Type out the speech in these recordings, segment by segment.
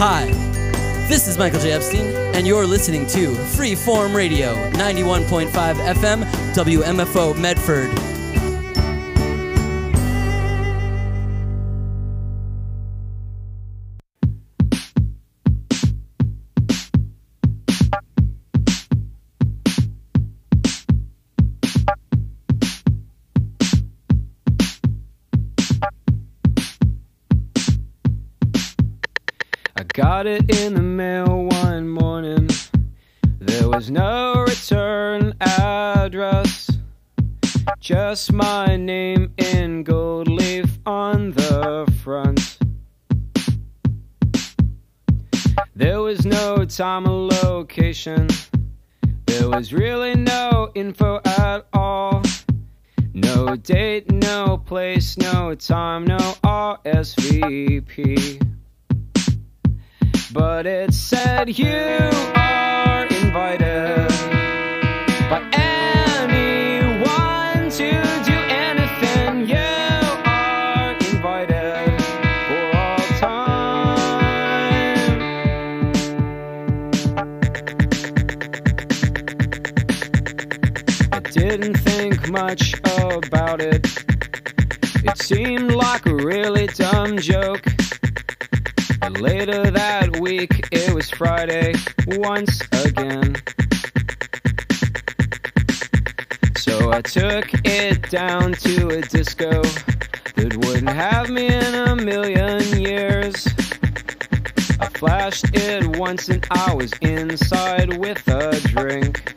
Hi, this is Michael J. Epstein, and you're listening to Freeform Radio, 91.5 FM, WMFO Medford. Got it in the mail one morning. There was no return address, just my name in gold leaf on the front. There was no time or location. There was really no info at all. No date, no place, no time, no RSVP. But it said you are invited by anyone to do anything. You are invited for all time. I didn't think much about it. It seemed like a really dumb joke. Later that week, it was Friday once again. So I took it down to a disco that wouldn't have me in a million years. I flashed it once and I was inside with a drink.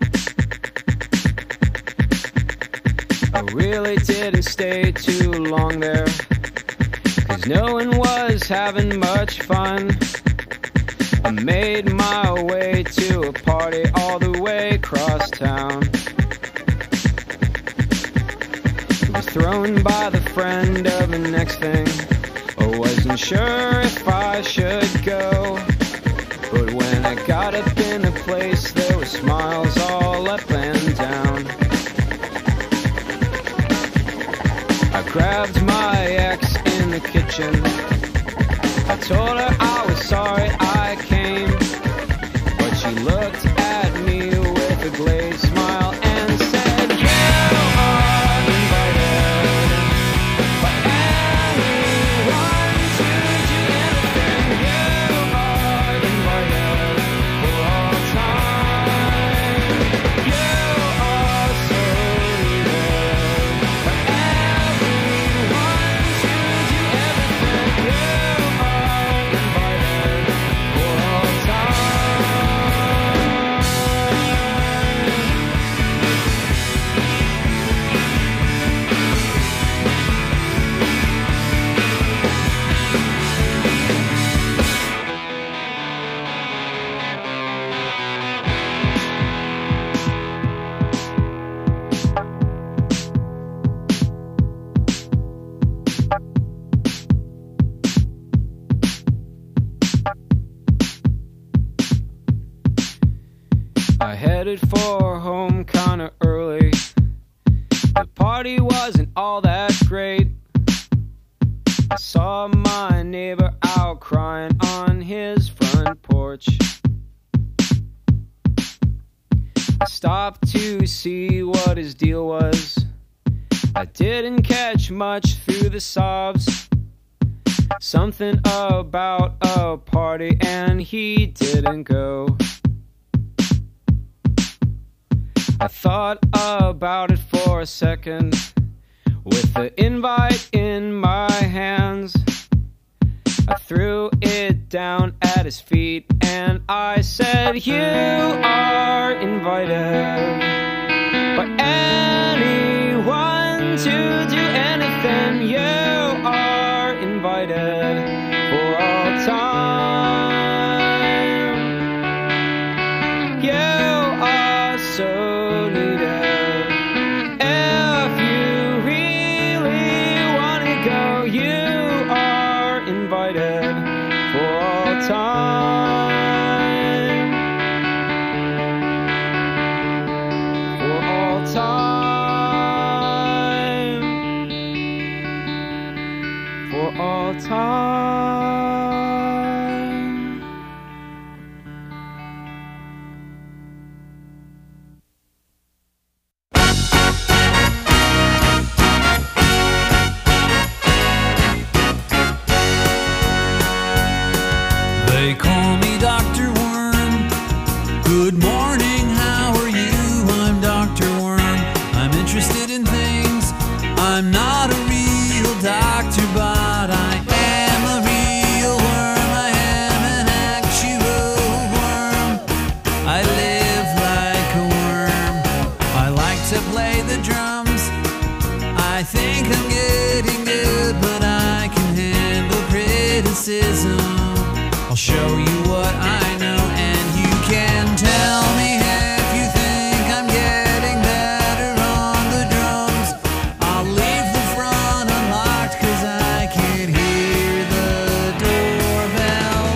I really didn't stay too long there, 'cause no one was having much fun. I made my way to a party all the way across town. It was thrown by the friend of the next thing. I wasn't sure if I should go, but when I got up in the place, there were smiles all up and down. I grabbed my ex in the kitchen. I told her I was sorry I came, but she looked at me with a glazed smile and said, you are invited by anyone to do anything. You are invited for all time. You are so needed by everyone to do everything. You I headed for home kinda early. The party wasn't all that great. I saw my neighbor out crying on his front porch. I stopped to see what his deal was. I didn't catch much through the sobs. Something about a party and he didn't go. I thought about it for a second, with the invite in my hands. I threw it down at his feet and I said, you are invited by anyone to do anything. You are invited for all time. You are so needed. If you really want to go, you are invited for all time. For all time. For all time. I think I'm getting good, but I can handle criticism. I'll show you what I know, and you can tell me if you think I'm getting better on the drums. I'll leave the front unlocked, 'cause I can hear the doorbell.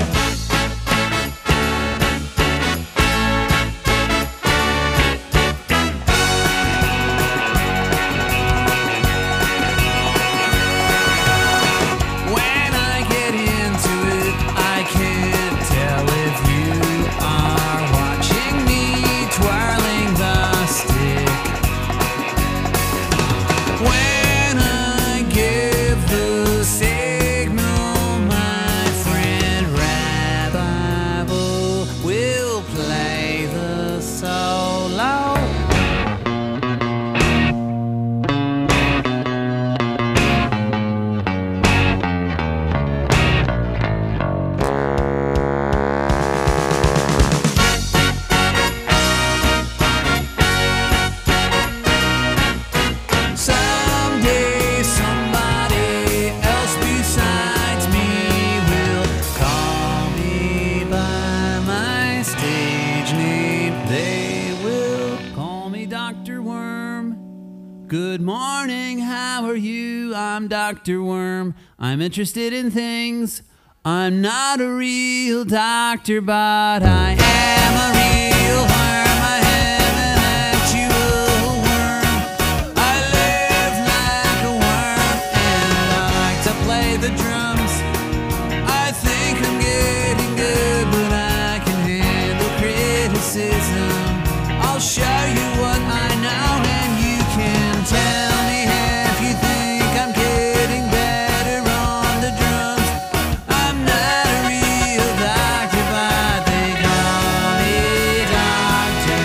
When I get into it, I can't tell if you are watching me twirling the stick. When I give the signal, my friend Rabbi will play the solo. Someday somebody else besides me will call me by my stage name. They will call me Dr. Worm. Good morning, how are you? I'm Dr. Worm. I'm interested in things. I'm not a real doctor, but I am a real worm. I am an actual worm. I live like a worm, and I like to play the drums. I think I'm getting good, but I can handle criticism. I'll show you what I know, and you can tell me if you think I'm getting better on the drums. I'm not a real doctor, but they call me Dr.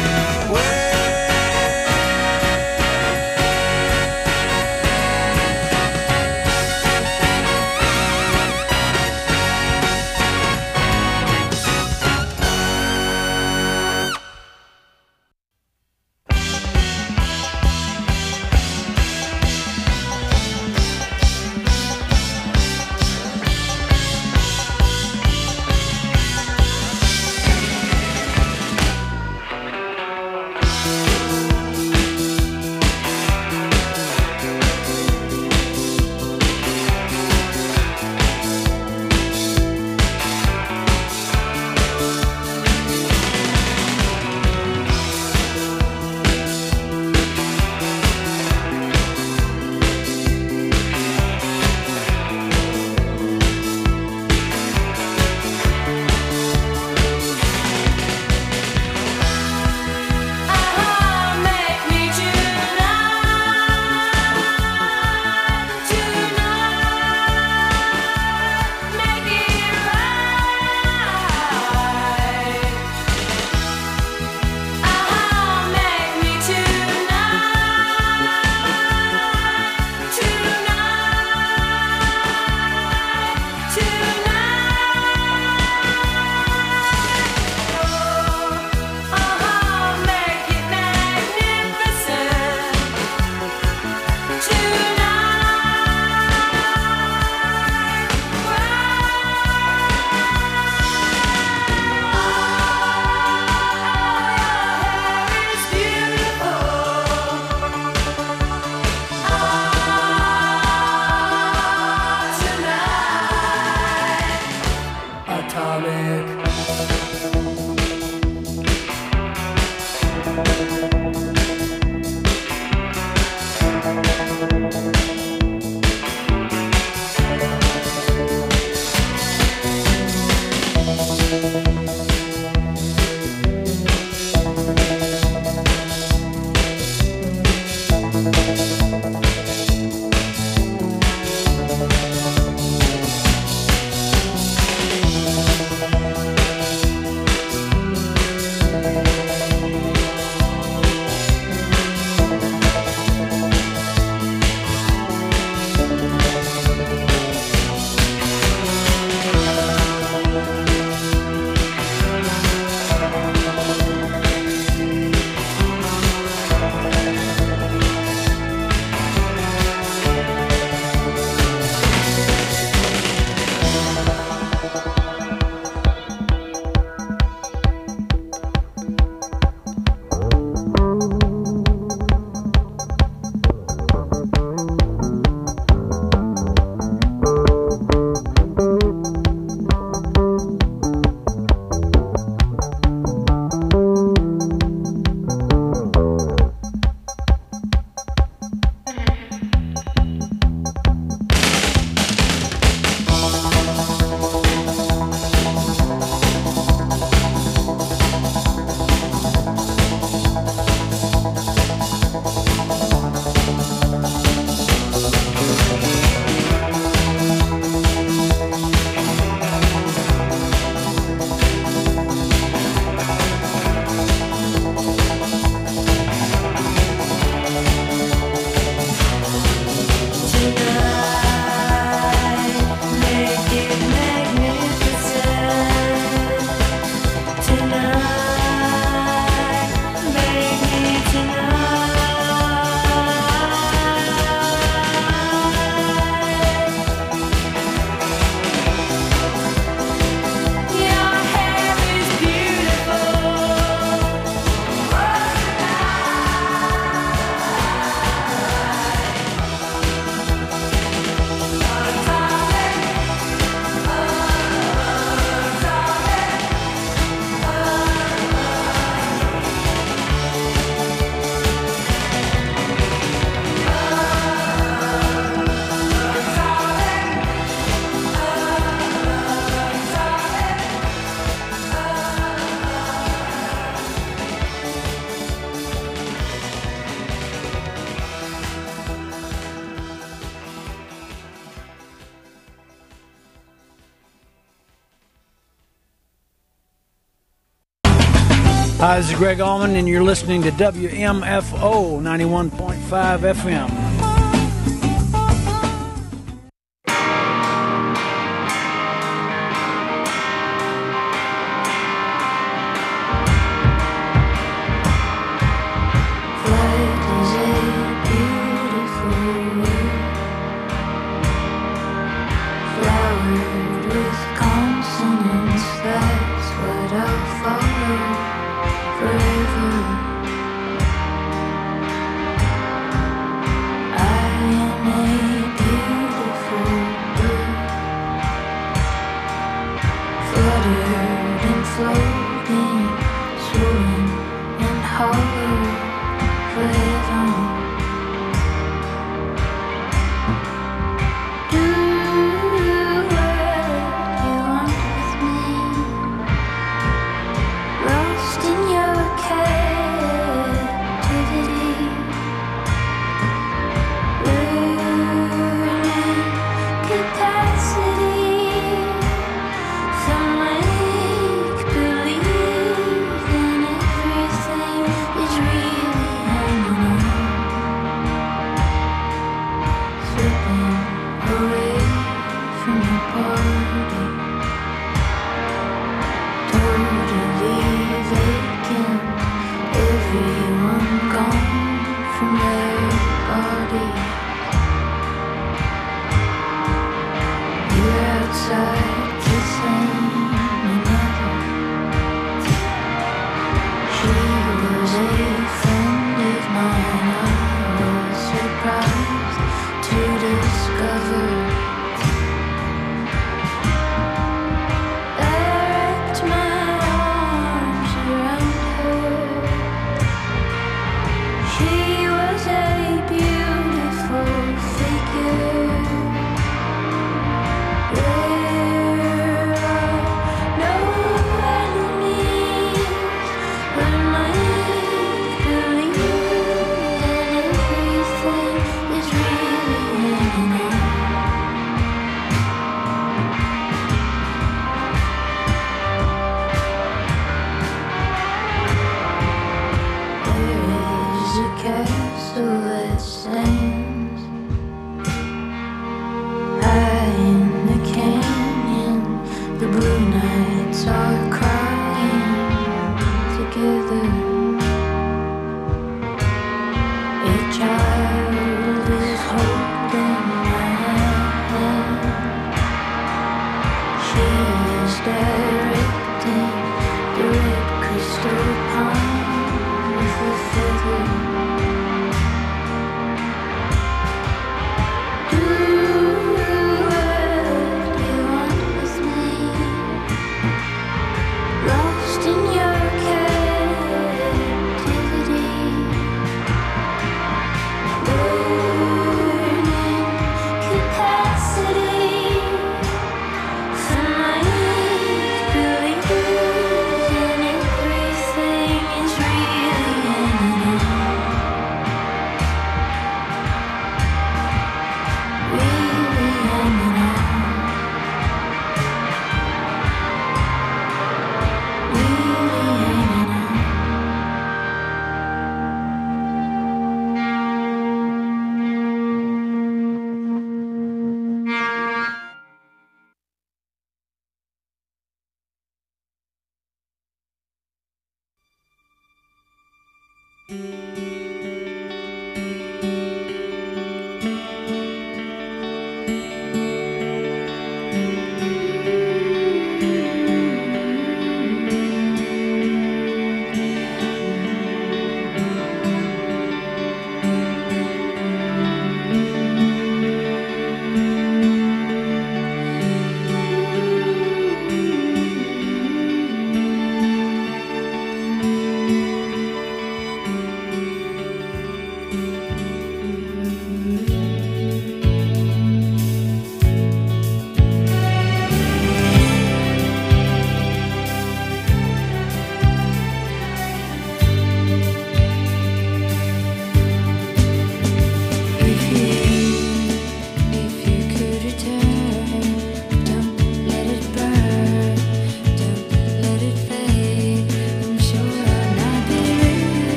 Hi, this is Greg Allman, and you're listening to WMFO 91.5 FM.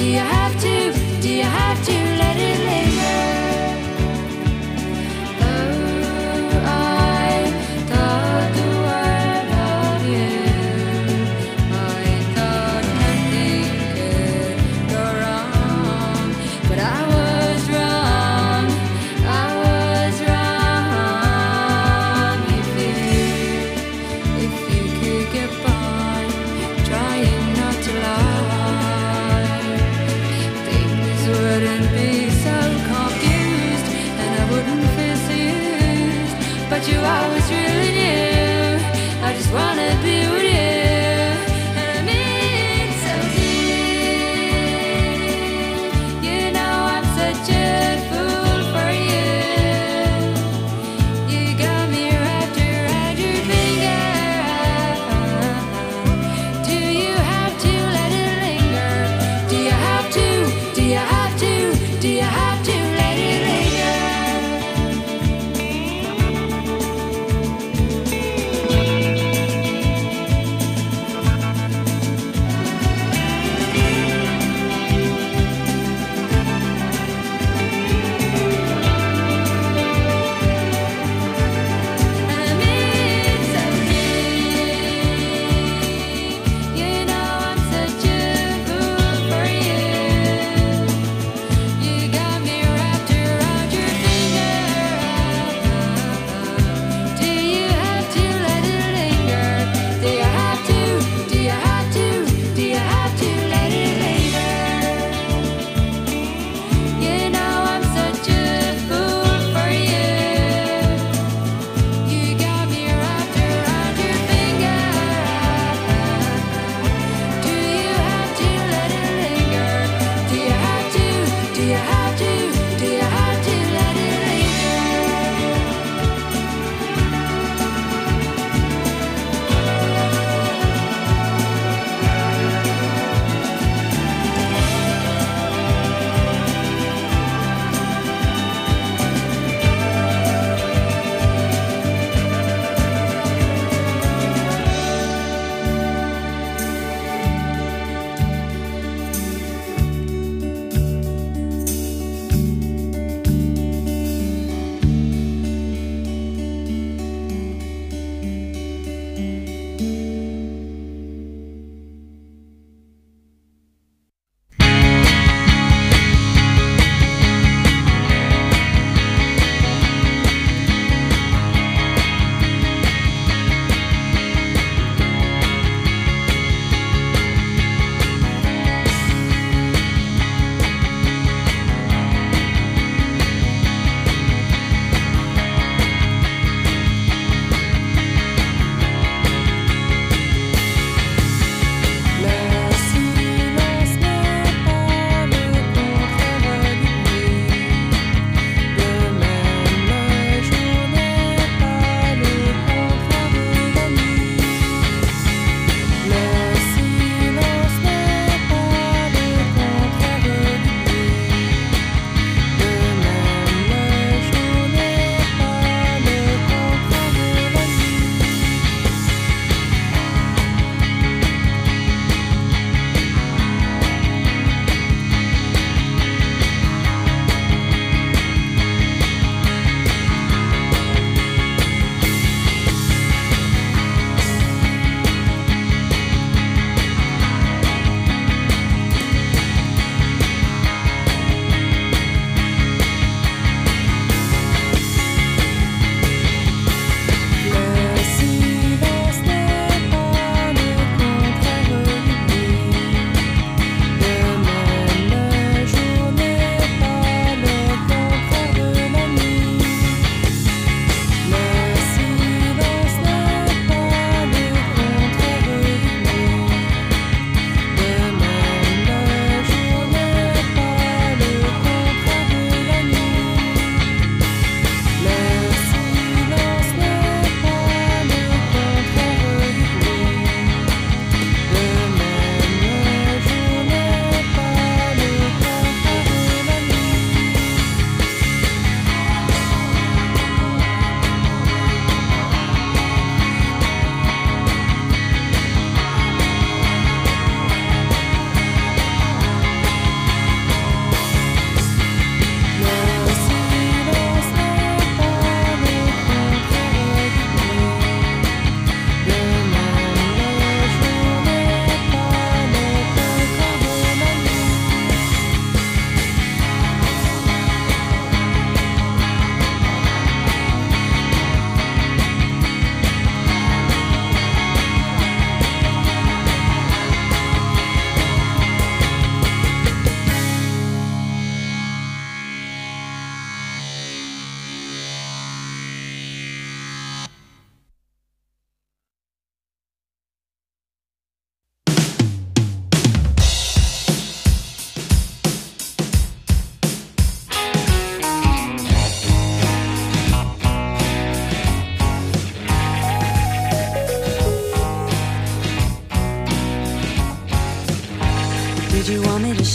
do you have to let it linger? Oh, I thought the world of you. I thought nothing could go wrong, but I was wrong. I was wrong. If you could get by, trying not to lie, things wouldn't be so confused, and I wouldn't feel so used. But you always really knew I just wanna be with you, and I mean so deep. You know I'm such a fool for you. You got me wrapped around your finger. Do you have to let it linger? Do you have to? Do you have to? Do you have to let it linger?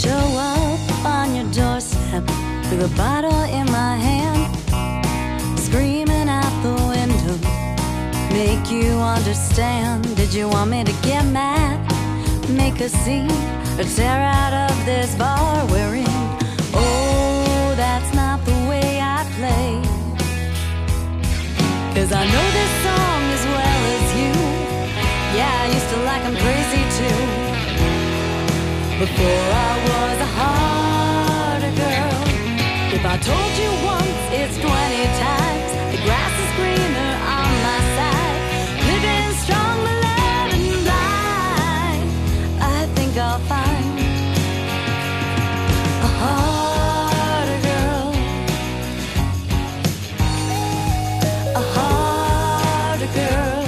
show up on your doorstep with a bottle in my hand, screaming out the window, make you understand. Did you want me to get mad, make a scene, or tear out of this bar we're in? Oh, that's not the way I play, 'cause I know this song as well as you. Yeah, I used to like 'em crazy too, before I was a harder girl. If I told you once, it's 20 times. The grass is greener on my side. Living strong, but loving blind. I think I'll find a harder girl, a harder girl.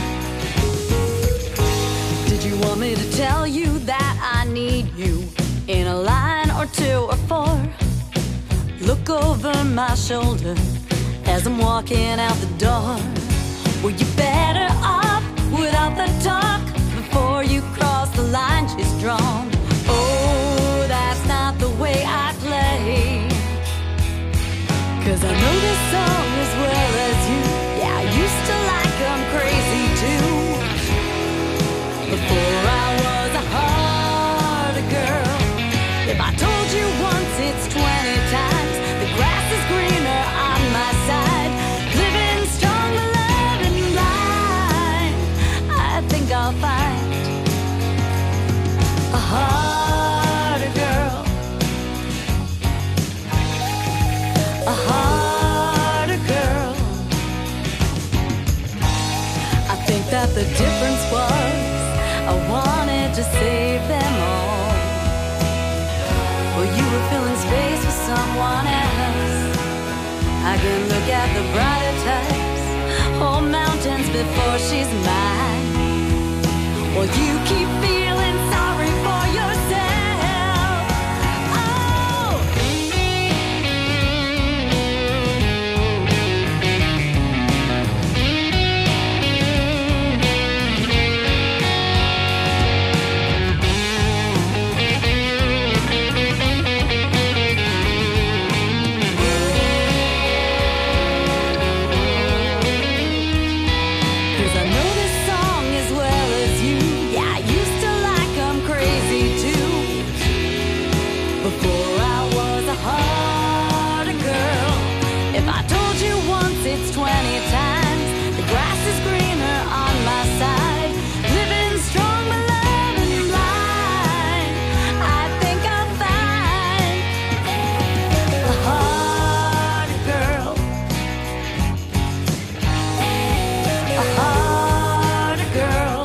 Did you want me to tell you that I need you in a line or two or four? Look over my shoulder as I'm walking out the door. Were you better off without the talk before you cross the line she's drawn? Oh, that's not the way I play, 'cause I know this song as well as you. Yeah, I used to like 'em crazy too, before I was a harder girl. If I told you once, it's 20 times. The grass is greener on my side. Living strong, but loving blind. I think I'll find a harder girl, a harder girl. I think that the difference was I wanted to save them all. Well, you were filling space with someone else. I can look at the brighter types, whole mountains before she's mine. Well, you keep feeling sorry for yourself. Oh, it's 20 times. The grass is greener on my side. Living strong, but loving blind. I think I'll find a harder girl, a harder girl.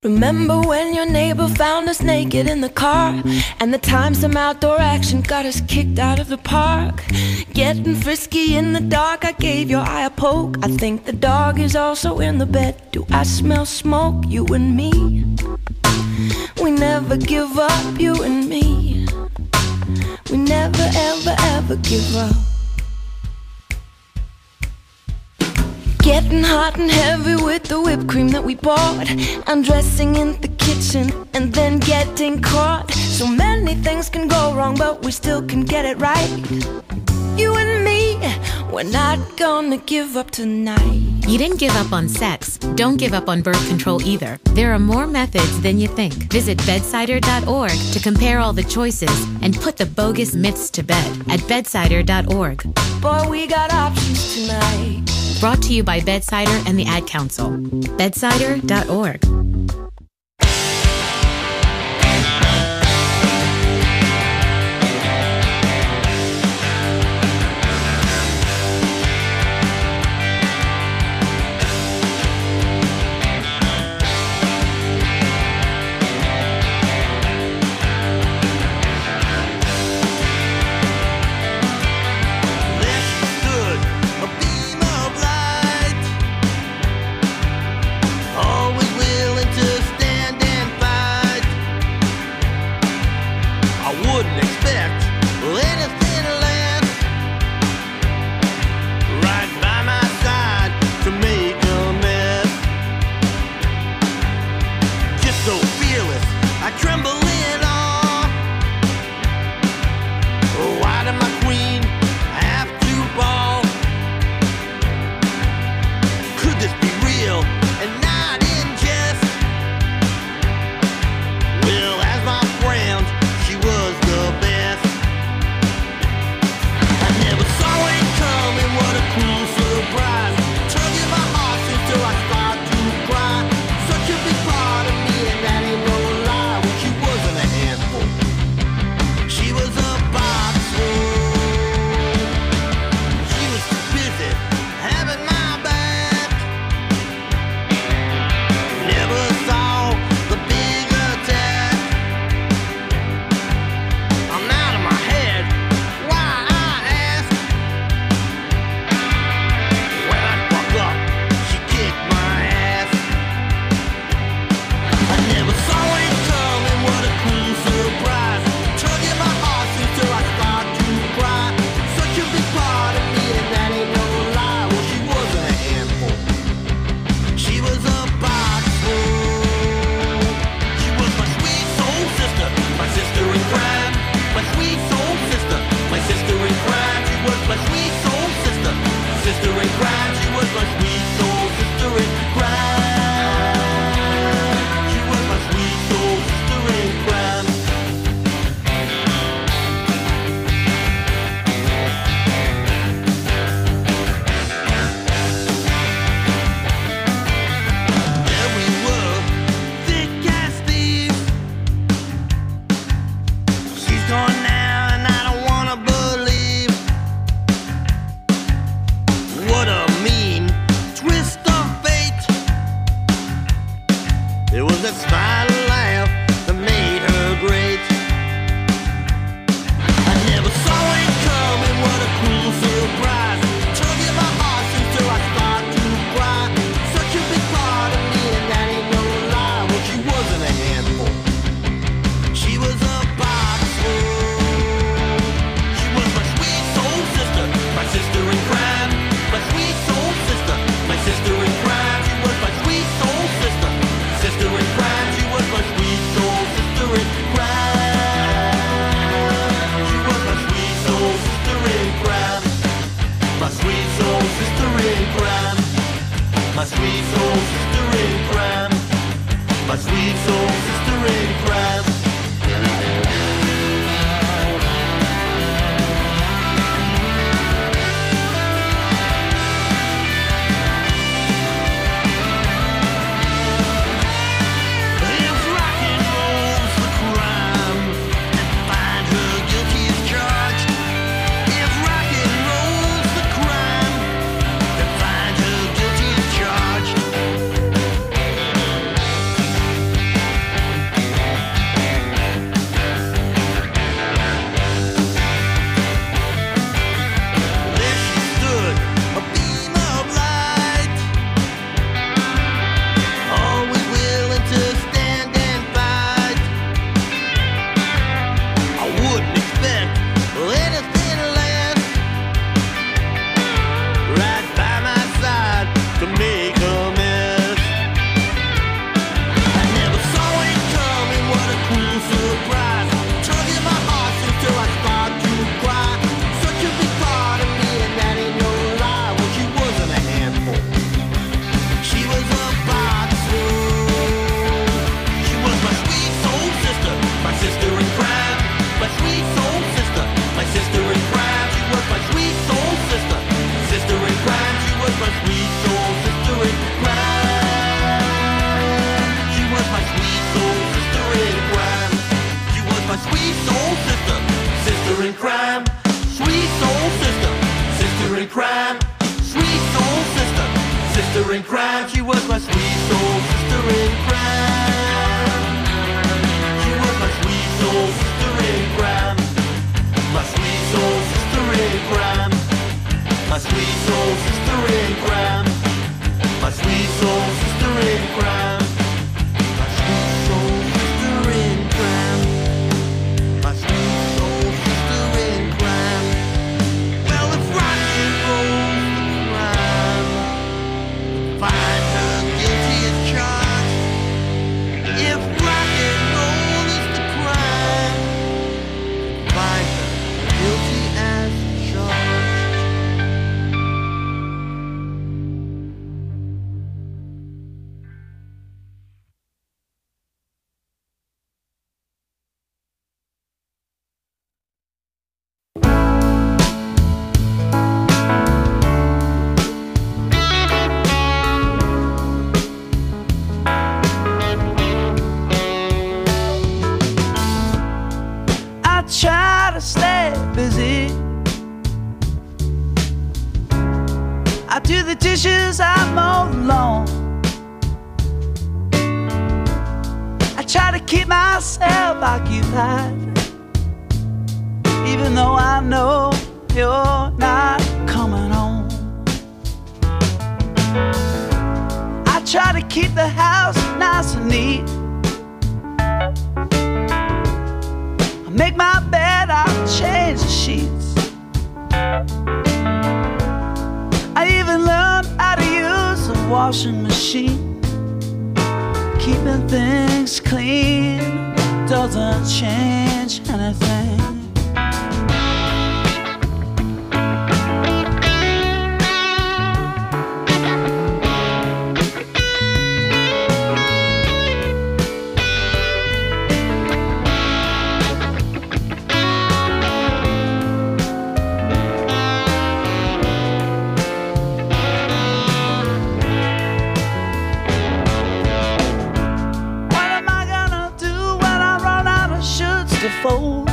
Remember when your neighbor found us naked in the car? And the time some outdoor action got us kicked out of the park? Getting frisky in the dark, I gave your eye a poke. I think the dog is also in the bed. Do I smell smoke, you and me? We never give up, you and me. We never ever ever give up. Getting hot and heavy with the whipped cream that we bought, undressing in the kitchen and then getting caught. So many things can go wrong, but we still can get it right. You and me, we're not gonna give up tonight. You didn't give up on sex. Don't give up on birth control either. There are more methods than you think. Visit bedsider.org to compare all the choices and put the bogus myths to bed at bedsider.org. Boy, we got options tonight. Brought to you by Bedsider and the Ad Council. Bedsider.org. sister in crime. She was my sweet soul sister in crime. She was my sweet soul sister in crime. My sweet soul sister in crime. My sweet soul sister in crime. My sweet soul sister in crime. My sweet soul sister in crime. My sweet soul sister in crime. Well, if rock and roll's the crime, find her guilty as charged. If rock and roll is the crime, find her guilty as charged. I try to stay busy. I do the dishes, I mow the lawn. I try to keep myself occupied, even though I know you're not coming home. I try to keep the house nice and neat. I make my bed, I change the sheets. I even learned how to use a washing machine. Keeping things clean doesn't change anything. What am I gonna do when I run out of shirts to fold?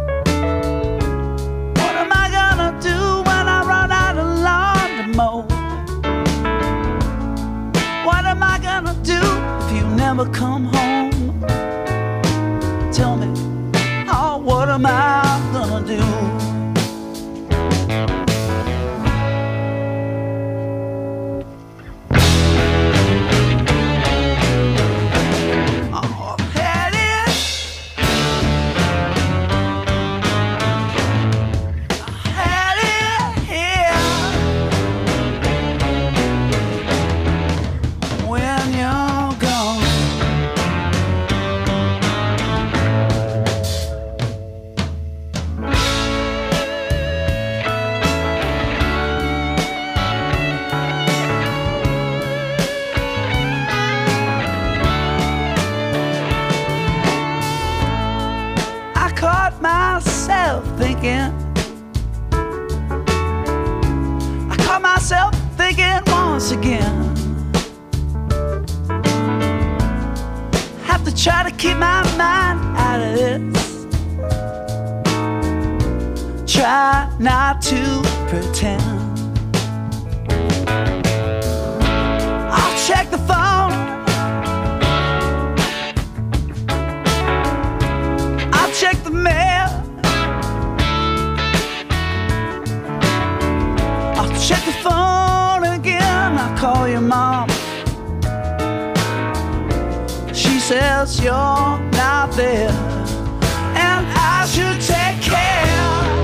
What am I gonna do when I run out of lawn to mow? What am I gonna do if you never come home? Tell me, oh, what am I gonna do? Oh, Hattie, Hattie, here. When you're gone, I caught myself thinking. I caught myself thinking once again. Have to try to keep my mind out of this. Try not to pretend. I'll check the phone. I'll check the mail. I'll check the phone again. I'll call your mom. She says you're not there, and I should take care.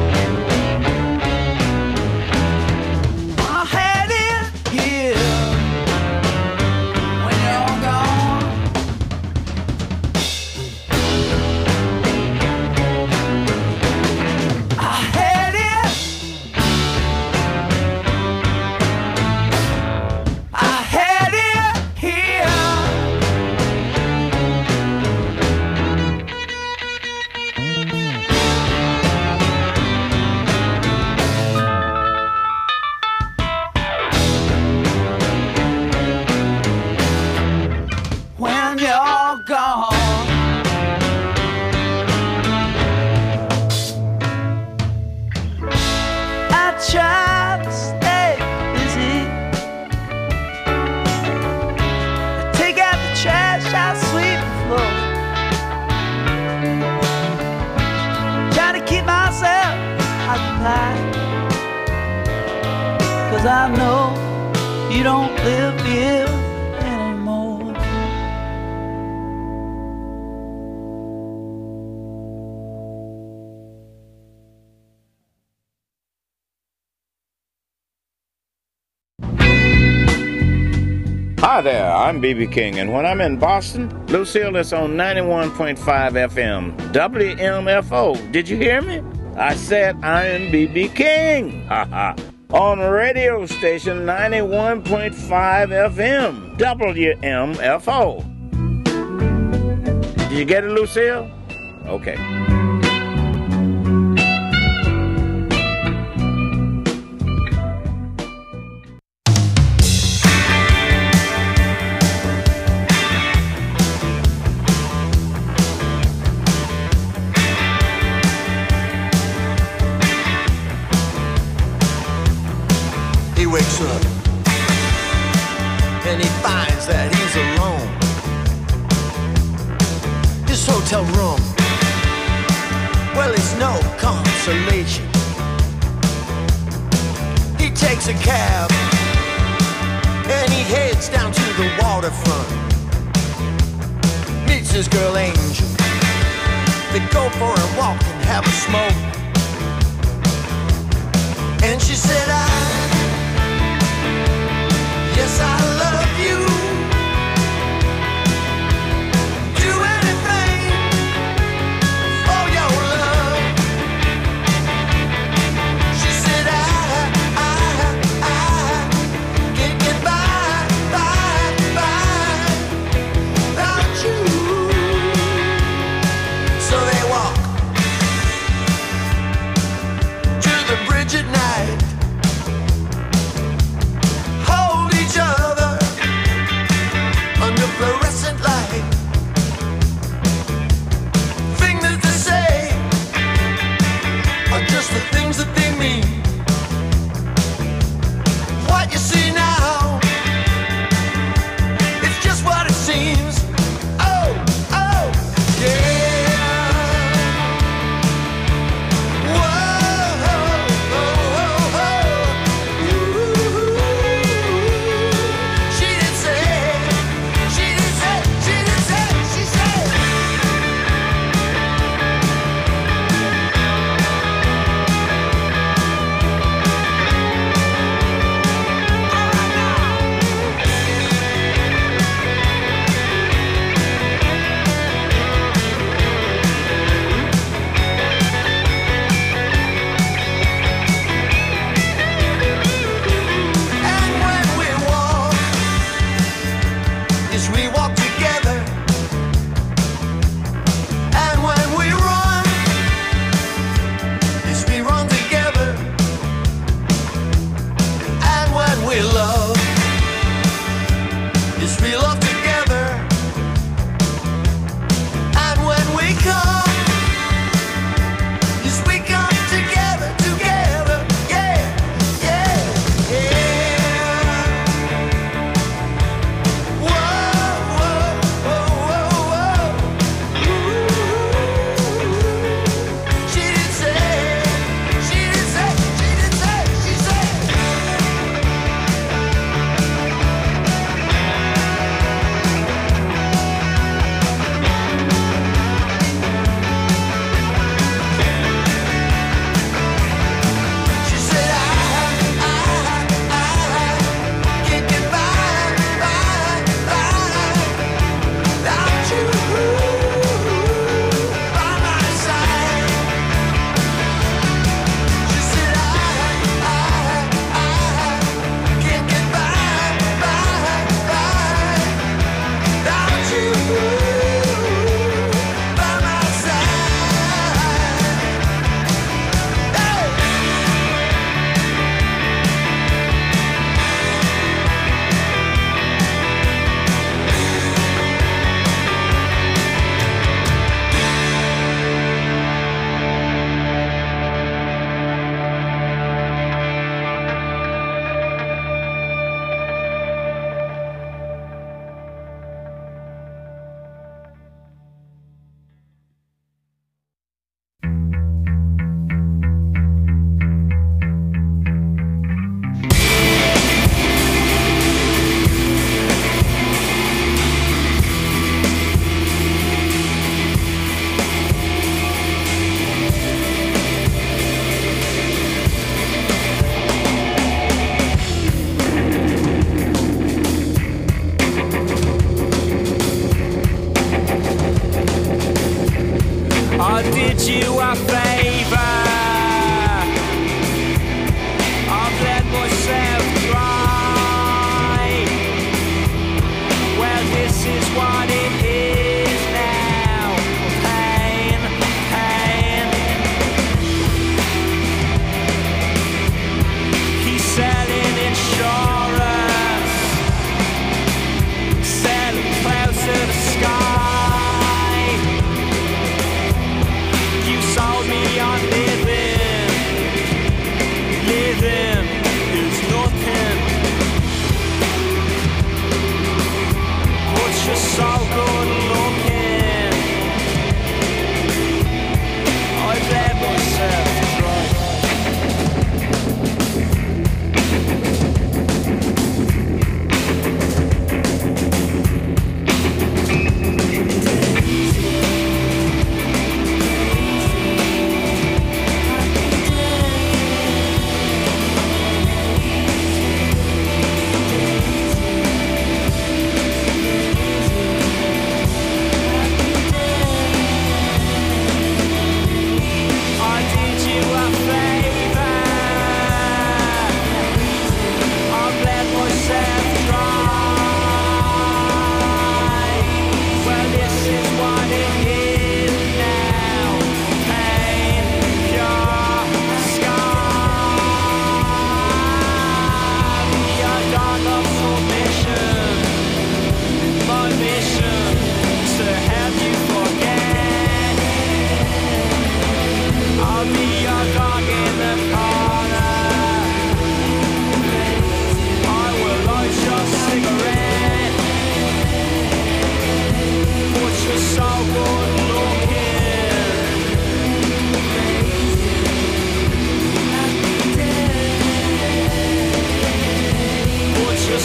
I had it here when you're gone. I had it. I had it here. I know you don't live here anymore. Hi there, I'm B.B. King, and when I'm in Boston, Lucille is on 91.5 FM, WMFO. Did you hear me? I said I am B.B. King. Ha ha. On radio station 91.5 FM, WMFO. Did you get it, Lucille? Okay. He wakes up and he finds that he's alone. His hotel room, well, it's no consolation. He takes a cab and he heads down to the waterfront. Meets his girl Angel. They go for a walk and have a smoke. And she said, yes, I love you. Do anything for your love. She said, I can't get by without you. So they walk to the bridge at night. Fluorescent light. Things that they say are just the things that they mean. What you see now, it's just what it seems. Oh, oh, yeah. Whoa, oh, oh, oh. Ooh. She did say.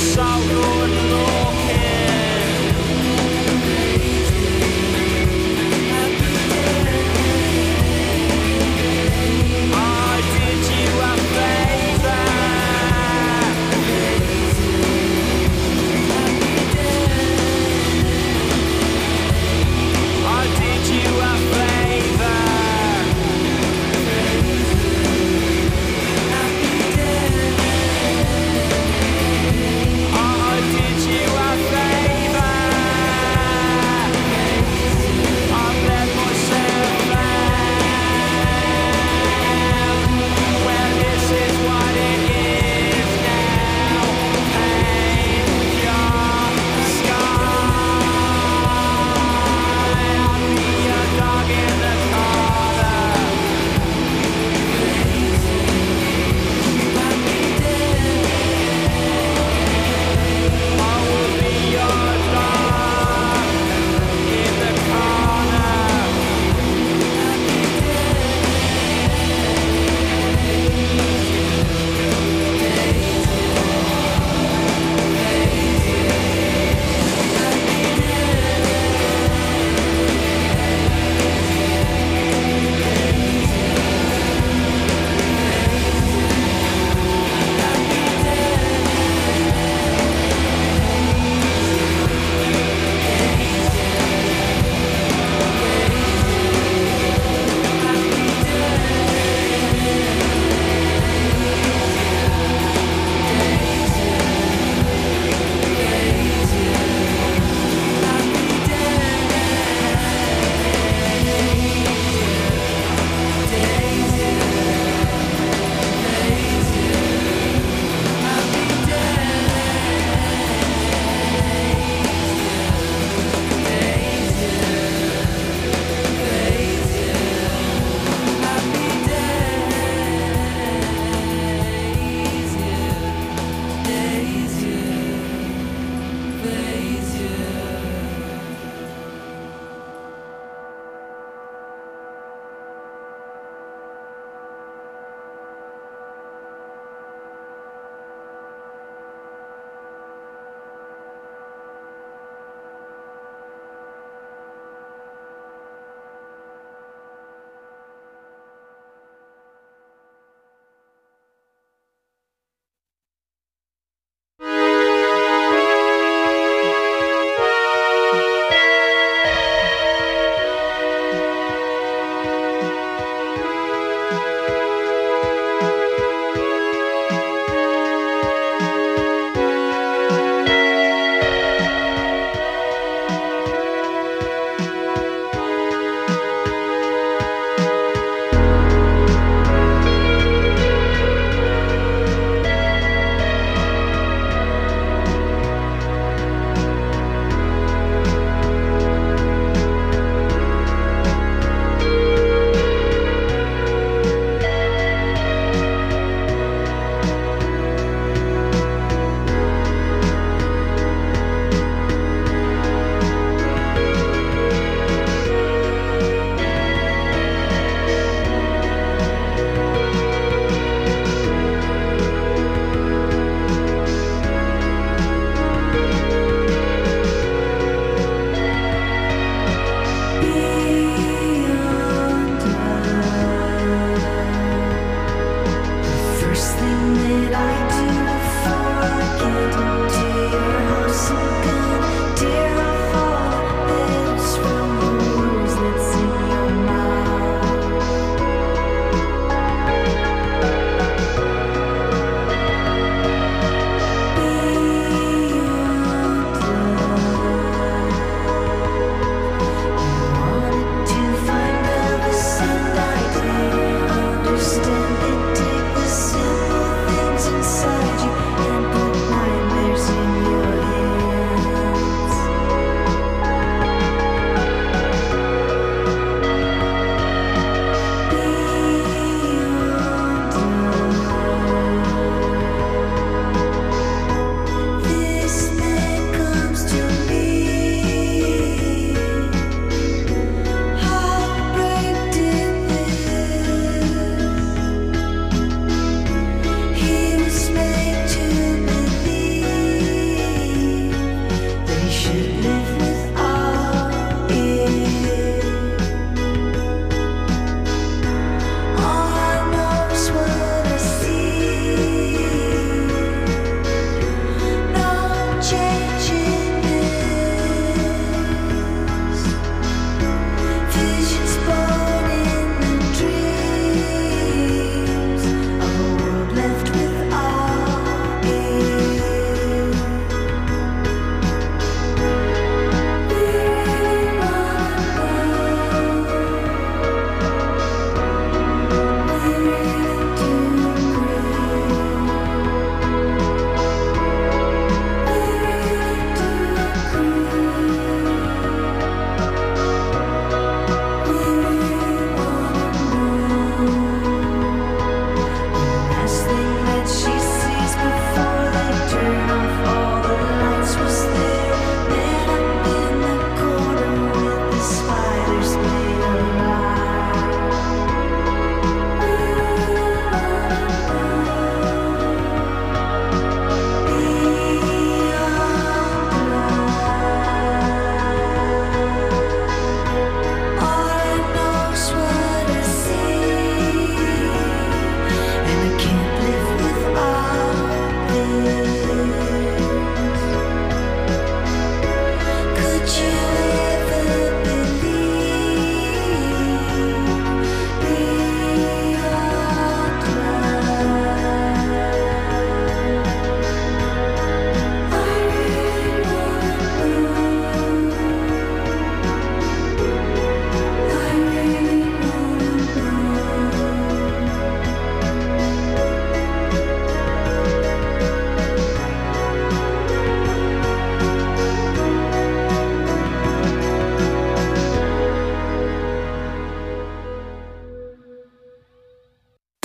so good looking. I did you a favor. I did you a favor. I did you a favor. I let myself down. Well, this is what it is now. Paint your sky. I'll be your dog in the corner. I will be your dog in the corner.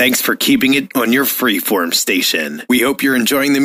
Thanks for keeping it on your Freeform station. We hope you're enjoying the